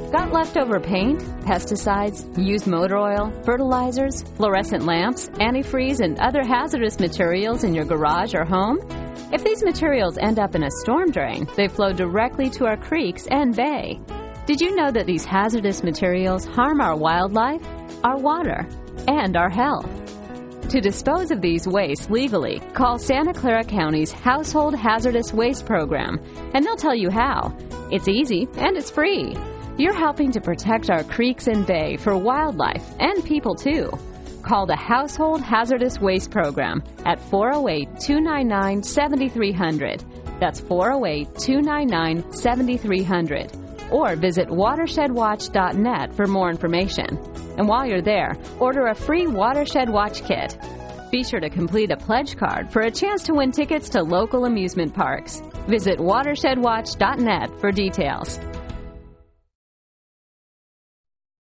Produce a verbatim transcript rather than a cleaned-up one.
Got leftover paint, pesticides, used motor oil, fertilizers, fluorescent lamps, antifreeze, and other hazardous materials in your garage or home? If these materials end up in a storm drain, they flow directly to our creeks and bay. Did you know that these hazardous materials harm our wildlife, our water, and our health? To dispose of these wastes legally, call Santa Clara County's Household Hazardous Waste Program, and they'll tell you how. It's easy and it's free. You're helping to protect our creeks and bay for wildlife and people, too. Call the Household Hazardous Waste Program at four oh eight, two nine nine, seven three zero zero. That's four oh eight, two nine nine, seven three zero zero. Or visit watershed watch dot net for more information. And while you're there, order a free Watershed Watch kit. Be sure to complete a pledge card for a chance to win tickets to local amusement parks. Visit watershed watch dot net for details.